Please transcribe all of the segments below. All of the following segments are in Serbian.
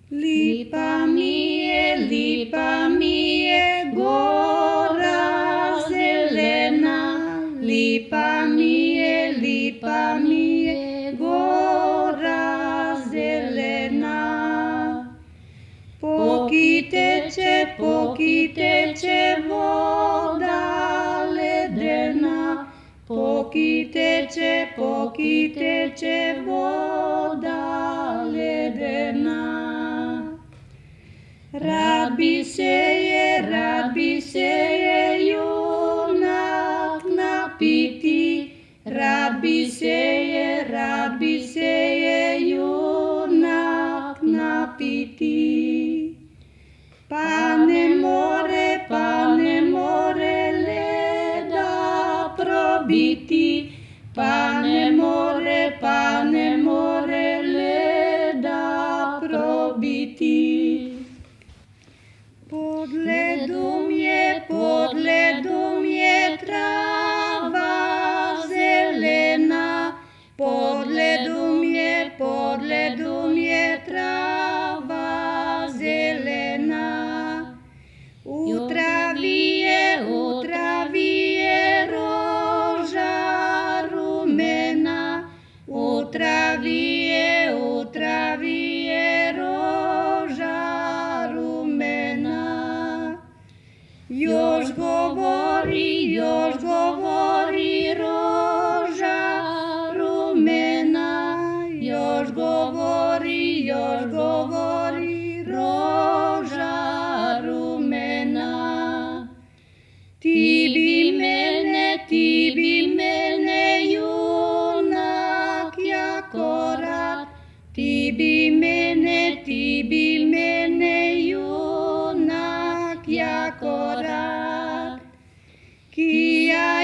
Lipa mi je gora zelena, lipa mi je gora zelena. Poki teče voda ledena, poki teče voda ledena. Rad bi se je junak napiti, rad bi se je junak napiti. Pa ne more leda probiti, pa ne more leda probiti. Pod ledom je trava zelena, pod ledom je trava zelena. U travi je roža rumena, u travi je roža rumena. Još govori roža rumena, još govori roža rumena. Ti bi mene junak jako rad, ti bi mene junak jako rad. Kija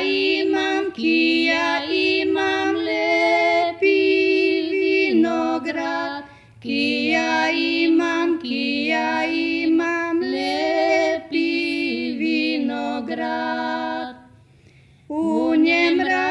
imam lepi vinograd, kija imam lepi vinograd. U njem